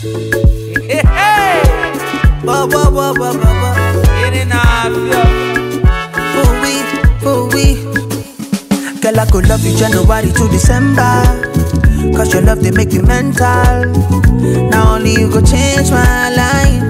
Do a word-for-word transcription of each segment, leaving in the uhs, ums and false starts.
Hey, hey. Ba ba ba ba ba ba. In and out, Ooh wee, ooh wee. Girl, I could love you January to December. Cause your love, they make me mental. Now only you go change my life.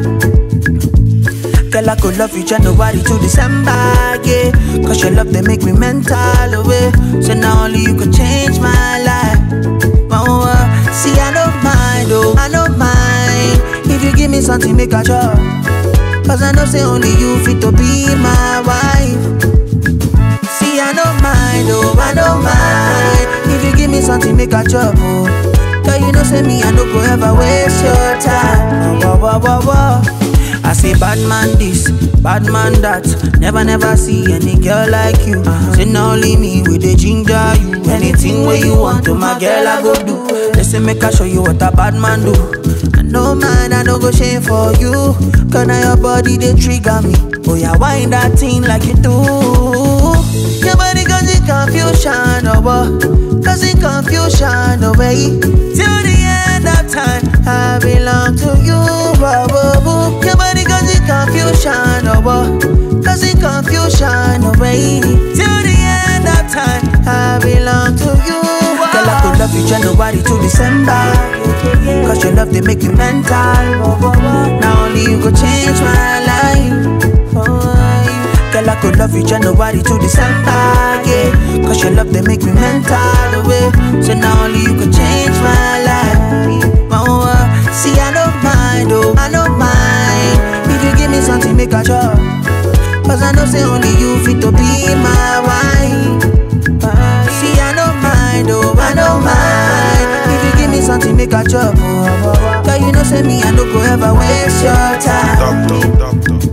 Girl, I could love you January to December, yeah. Cause your love, they make me mental away. So now only you could change my life. Oh, uh, see, I don't mind, oh, I don't mind. If you give me something, make a job. Cause I know say only you fit to be my wife. See, I don't mind, oh, I don't mind. If you give me something, make a job, oh. Cause you know say me, I no go ever waste your time. Wah, wah, wah, wah. I say bad man this, bad man that. Never, never see any girl like you. uh-huh. Say now only me with the ginger you. Anything where you want to my girl I go do. Listen, make I show you what a bad man do. I know man, I no go shame for you. Cause now your body they trigger me. Oh yeah, wind that thing like you do. Your body cause it confusion, oh boy. Cause it confusion, oh way. Till the end of time, I belong to you, oh, oh, oh. Your body cause it confusion, oh boy. Cause it confusion, oh way. Till the end of time, I belong to you, oh. Girl, I could love you January to December. Cause your love, they make me mental. Now only you go change my life. Girl, I could love you January to December, yeah. Cause your love, they make me mental away. So now only you could change my life. Oh, uh, see, I don't mind, oh, I don't mind. If you give me something, make a job. Cause I know say only you fit to be my wife. uh, See, I don't mind, oh, I don't mind. If you give me something, make a job, oh. Cause you know say me, I no go ever waste your time. Doctor, doctor.